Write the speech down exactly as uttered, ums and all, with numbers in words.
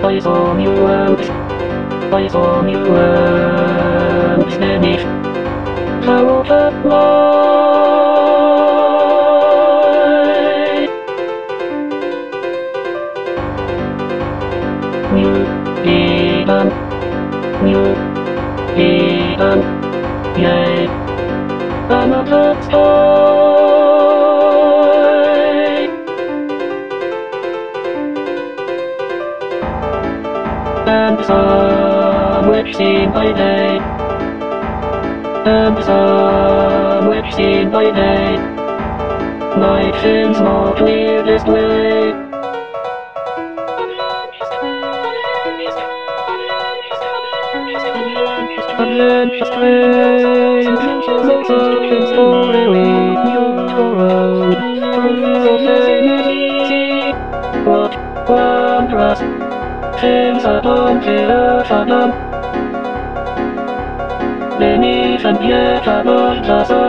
I saw new worlds. I saw new worlds beneath the waterline. New Eden, New Eden, yea, another sky. And the sun which seen by day, and the sun which seen by day, night sins more clear display. Adventure strange, no searching story lead you your road through the sea. What wondrous things upon the earth are done, beneath and yet above the sun.